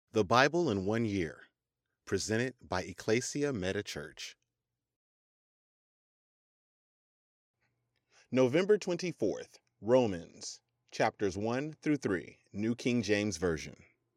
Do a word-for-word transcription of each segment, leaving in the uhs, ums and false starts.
The Bible in One Year, presented by Ecclesia Meta Church. November twenty-fourth, Romans, chapters one through three, New King James Version.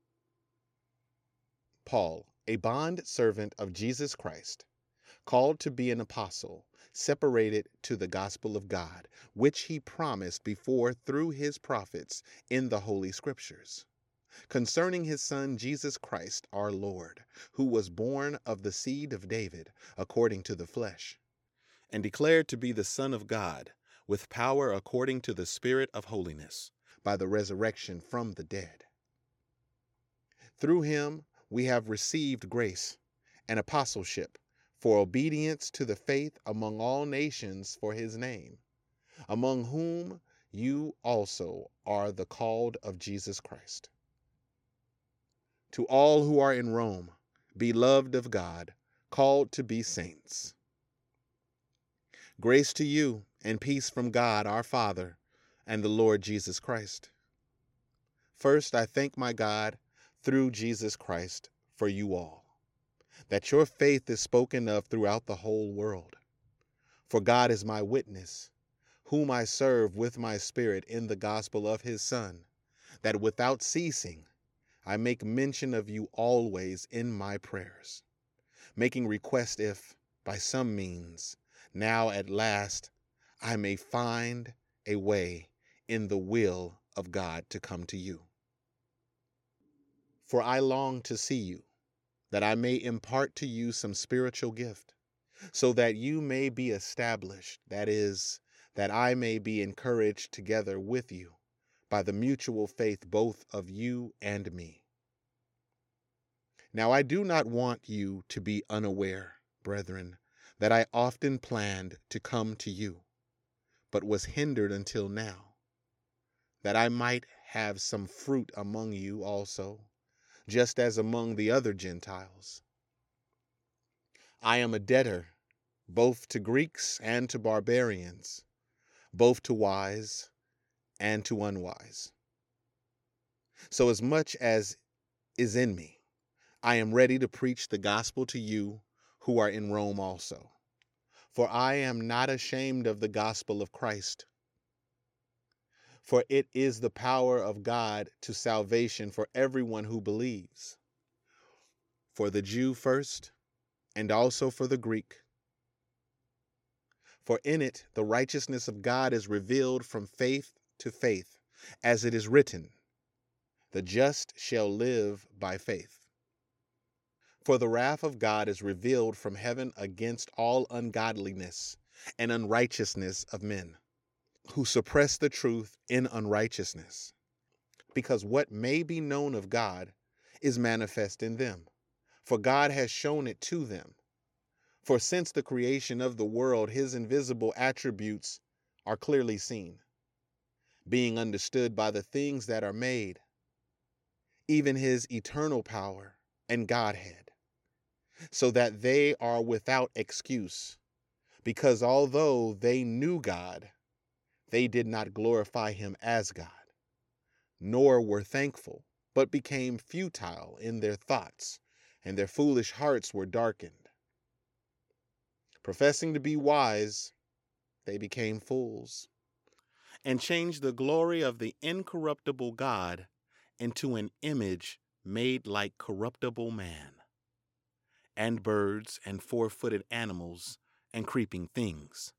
Paul, a bond servant of Jesus Christ, called to be an apostle, separated to the gospel of God, which he promised before through his prophets in the Holy Scriptures, concerning his Son Jesus Christ our Lord, who was born of the seed of David according to the flesh, and declared to be the Son of God, with power according to the Spirit of holiness, by the resurrection from the dead. Through him we have received grace and apostleship for obedience to the faith among all nations for his name, among whom you also are the called of Jesus Christ. To all who are in Rome, beloved of God, called to be saints. Grace to you and peace from God our Father and the Lord Jesus Christ. First, I thank my God through Jesus Christ for you all, that your faith is spoken of throughout the whole world. For God is my witness, whom I serve with my spirit in the gospel of his Son, that without ceasing I make mention of you always in my prayers, making request if, by some means, now at last I may find a way in the will of God to come to you. For I long to see you, that I may impart to you some spiritual gift, so that you may be established, that is, that I may be encouraged together with you by the mutual faith both of you and me. Now I do not want you to be unaware, brethren, that I often planned to come to you, but was hindered until now, that I might have some fruit among you also, just as among the other Gentiles. I am a debtor both to Greeks and to barbarians, both to wise and to unwise. So as much as is in me, I am ready to preach the gospel to you who are in Rome also. For I am not ashamed of the gospel of Christ, for it is the power of God to salvation for everyone who believes, for the Jew first, and also for the Greek. For in it the righteousness of God is revealed from faith to faith, as it is written, the just shall live by faith. For the wrath of God is revealed from heaven against all ungodliness and unrighteousness of men, who suppress the truth in unrighteousness, because what may be known of God is manifest in them, for God has shown it to them. For since the creation of the world, his invisible attributes are clearly seen, being understood by the things that are made, even his eternal power and Godhead, so that they are without excuse, because although they knew God, they did not glorify him as God, nor were thankful, but became futile in their thoughts, and their foolish hearts were darkened. Professing to be wise, they became fools, and changed the glory of the incorruptible God into an image made like corruptible man, and birds and four-footed animals and creeping things.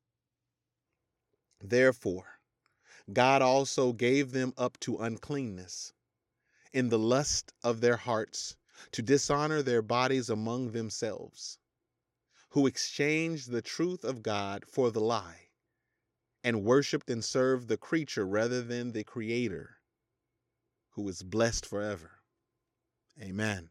Therefore, God also gave them up to uncleanness, in the lust of their hearts, to dishonor their bodies among themselves, who exchanged the truth of God for the lie, and worshiped and served the creature rather than the Creator, who is blessed forever. Amen.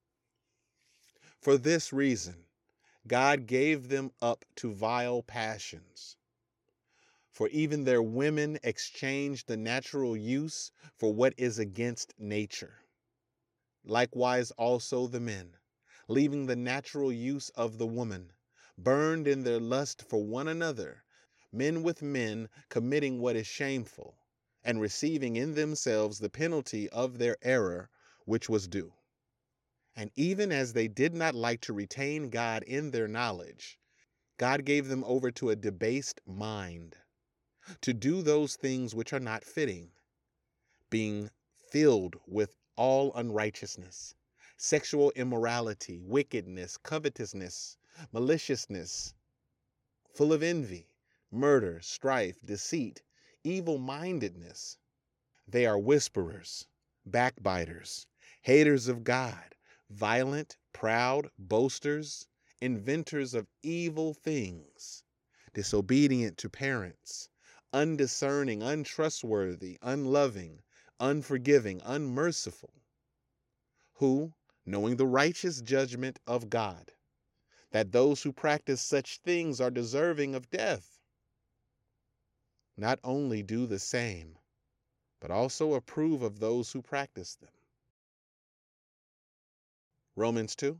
For this reason, God gave them up to vile passions. For even their women exchanged the natural use for what is against nature. Likewise also the men, leaving the natural use of the woman, burned in their lust for one another, men with men committing what is shameful, and receiving in themselves the penalty of their error which was due. And even as they did not like to retain God in their knowledge, God gave them over to a debased mind, to do those things which are not fitting, being filled with all unrighteousness, sexual immorality, wickedness, covetousness, maliciousness, full of envy, murder, strife, deceit, evil-mindedness. They are whisperers, backbiters, haters of God, violent, proud, boasters, inventors of evil things, disobedient to parents, undiscerning, untrustworthy, unloving, unforgiving, unmerciful, who, knowing the righteous judgment of God, that those who practice such things are deserving of death, not only do the same, but also approve of those who practice them. Romans two.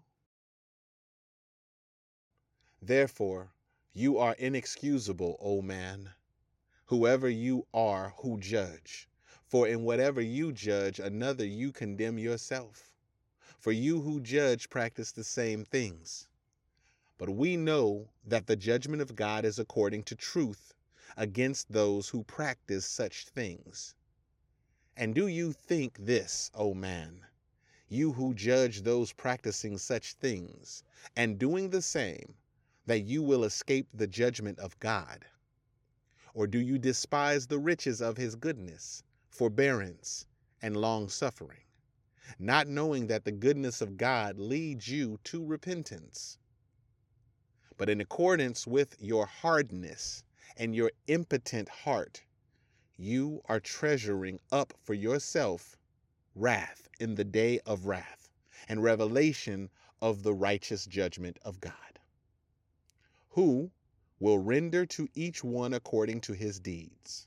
Therefore, you are inexcusable, O man, whoever you are who judge. For in whatever you judge another, you condemn yourself. For you who judge practice the same things. But we know that the judgment of God is according to truth against those who practice such things. And do you think this, O man, you who judge those practicing such things, and doing the same, that you will escape the judgment of God? Or do you despise the riches of his goodness, forbearance, and long-suffering, not knowing that the goodness of God leads you to repentance? But in accordance with your hardness and your impotent heart, you are treasuring up for yourself wrath in the day of wrath and revelation of the righteous judgment of God, who will render to each one according to his deeds.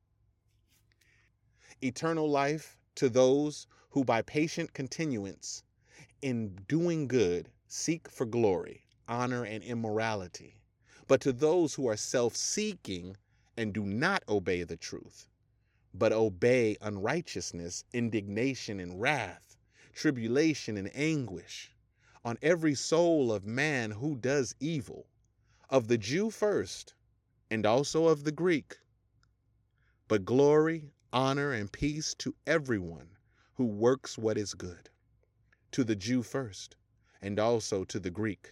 Eternal life to those who by patient continuance in doing good seek for glory, honor, and immorality, but to those who are self-seeking and do not obey the truth, but obey unrighteousness, indignation and wrath, tribulation and anguish on every soul of man who does evil, of the Jew first, and also of the Greek. But glory, honor, and peace to everyone who works what is good, to the Jew first, and also to the Greek.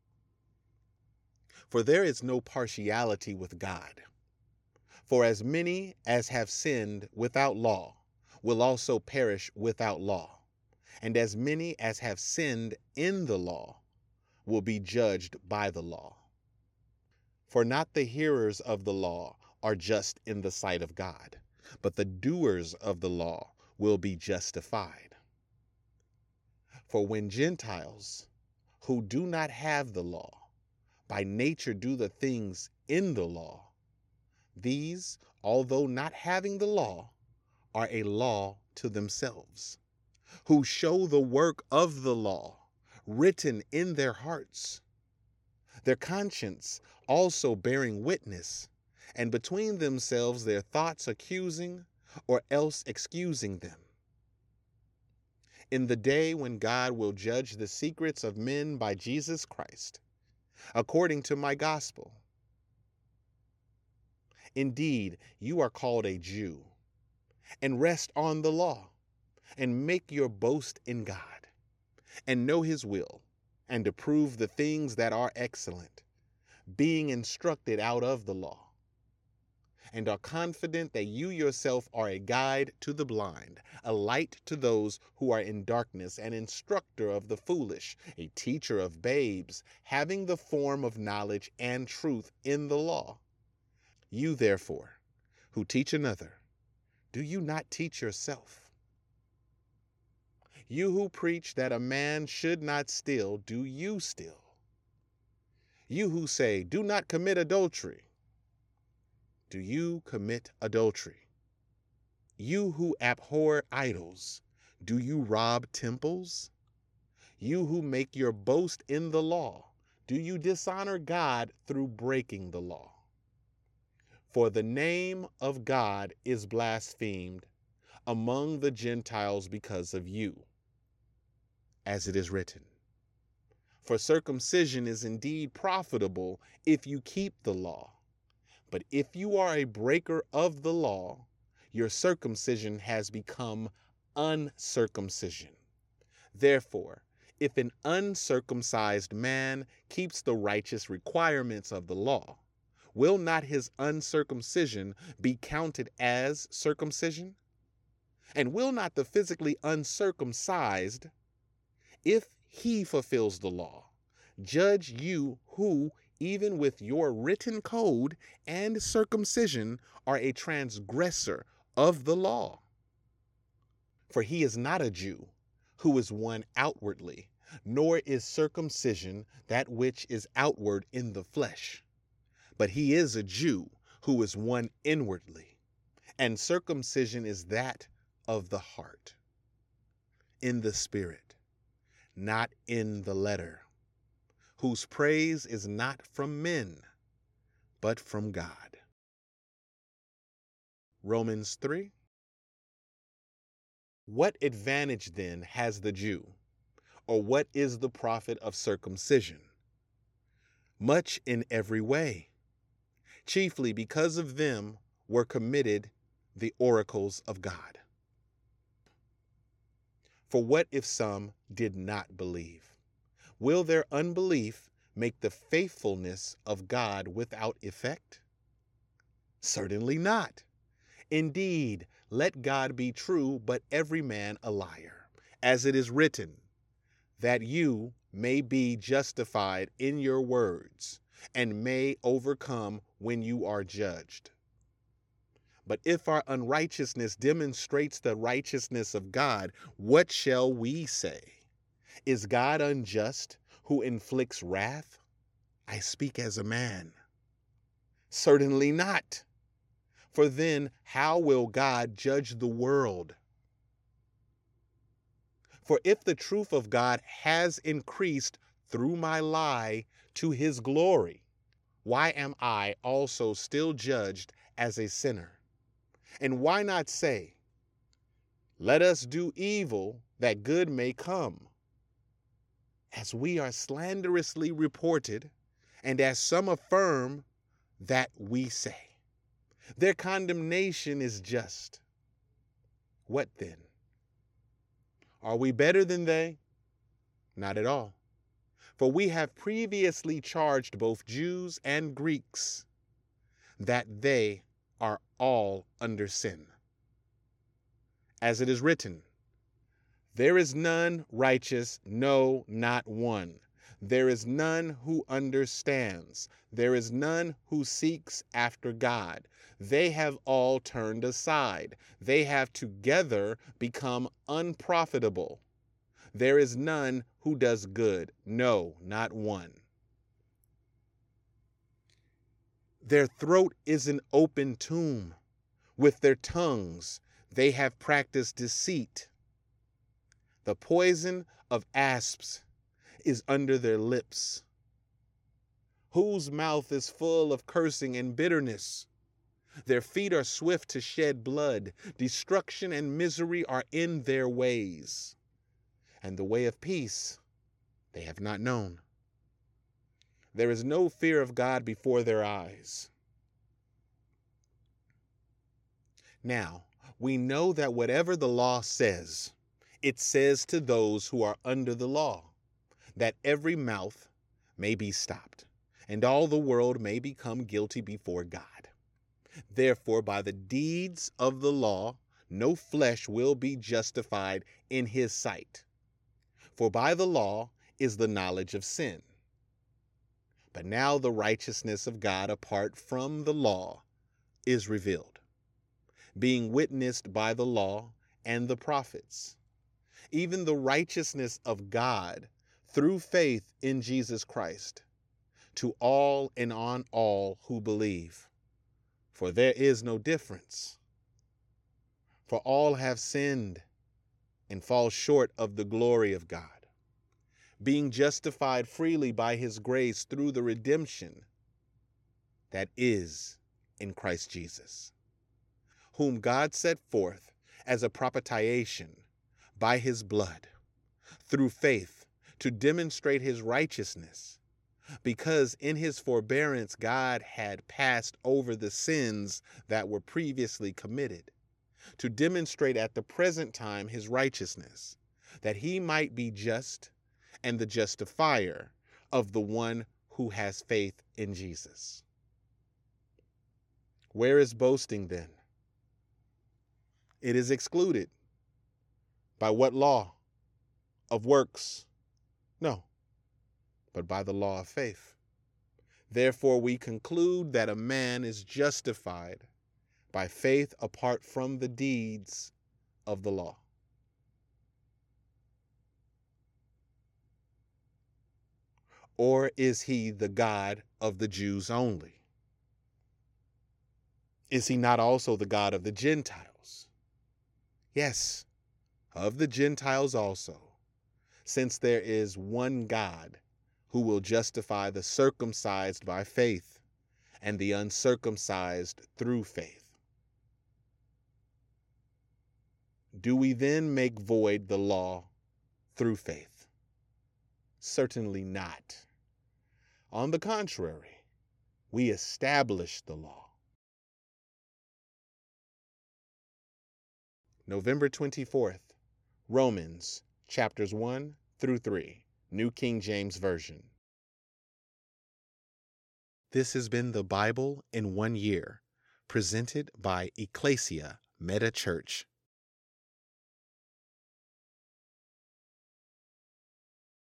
For there is no partiality with God. For as many as have sinned without law will also perish without law, and as many as have sinned in the law will be judged by the law. For not the hearers of the law are just in the sight of God, but the doers of the law will be justified. For when Gentiles, who do not have the law, by nature do the things in the law, these, although not having the law, are a law to themselves, who show the work of the law written in their hearts, their conscience also bearing witness, and between themselves their thoughts accusing or else excusing them. In the day when God will judge the secrets of men by Jesus Christ, according to my gospel. Indeed, you are called a Jew, and rest on the law, and make your boast in God, and know his will, and approve the things that are excellent, being instructed out of the law, and are confident that you yourself are a guide to the blind, a light to those who are in darkness, an instructor of the foolish, a teacher of babes, having the form of knowledge and truth in the law. You, therefore, who teach another, do you not teach yourself? You who preach that a man should not steal, do you steal? You who say, do not commit adultery, do you commit adultery? You who abhor idols, do you rob temples? You who make your boast in the law, do you dishonor God through breaking the law? For the name of God is blasphemed among the Gentiles because of you. as it is written. For circumcision is indeed profitable if you keep the law. But if you are a breaker of the law, your circumcision has become uncircumcision. Therefore, if an uncircumcised man keeps the righteous requirements of the law, will not his uncircumcision be counted as circumcision? And will not the physically uncircumcised, if he fulfills the law, judge you who, even with your written code and circumcision, are a transgressor of the law? For he is not a Jew who is one outwardly, nor is circumcision that which is outward in the flesh. But he is a Jew who is one inwardly, and circumcision is that of the heart, in the spirit, not in the letter, whose praise is not from men, but from God. Romans three. What advantage then has the Jew, or what is the profit of circumcision? Much in every way. Chiefly because of them were committed the oracles of God. For what if some did not believe? Will their unbelief make the faithfulness of God without effect? Certainly not. Indeed, let God be true, but every man a liar, as it is written, that you may be justified in your words, and may overcome when you are judged. But if our unrighteousness demonstrates the righteousness of God, what shall we say? Is God unjust who inflicts wrath? I speak as a man. Certainly not. For then how will God judge the world? For if the truth of God has increased through my lie to his glory, why am I also still judged as a sinner? And why not say, let us do evil that good may come? As we are slanderously reported, and as some affirm that we say, their condemnation is just. What then? Are we better than they? Not at all. For we have previously charged both Jews and Greeks that they are all under sin. As it is written, there is none righteous, no, not one. There is none who understands. There is none who seeks after God. They have all turned aside. They have together become unprofitable. There is none who does good, no, not one. Their throat is an open tomb. With their tongues they have practiced deceit. The poison of asps is under their lips, whose mouth is full of cursing and bitterness. Their feet are swift to shed blood. Destruction and misery are in their ways, and the way of peace they have not known. There is no fear of God before their eyes. Now, we know that whatever the law says, it says to those who are under the law, that every mouth may be stopped, and all the world may become guilty before God. Therefore, by the deeds of the law, no flesh will be justified in his sight. For by the law is the knowledge of sin. But now the righteousness of God apart from the law is revealed, being witnessed by the law and the prophets, even the righteousness of God through faith in Jesus Christ, to all and on all who believe. For there is no difference. For all have sinned and fall short of the glory of God, being justified freely by his grace through the redemption that is in Christ Jesus, whom God set forth as a propitiation by his blood, through faith to demonstrate his righteousness, because in his forbearance God had passed over the sins that were previously committed, to demonstrate at the present time his righteousness, that he might be just and the justifier of the one who has faith in Jesus. Where is boasting then? It is excluded. By what law? Of works? No, but by the law of faith. Therefore, we conclude that a man is justified by faith apart from the deeds of the law. Or is he the God of the Jews only? Is he not also the God of the Gentiles? Yes, of the Gentiles also, since there is one God who will justify the circumcised by faith and the uncircumcised through faith. Do we then make void the law through faith? Certainly not. On the contrary, we establish the law. November twenty-fourth, Romans chapters one through three, New King James Version. This has been the Bible in one year, presented by Ecclesia Meta Church.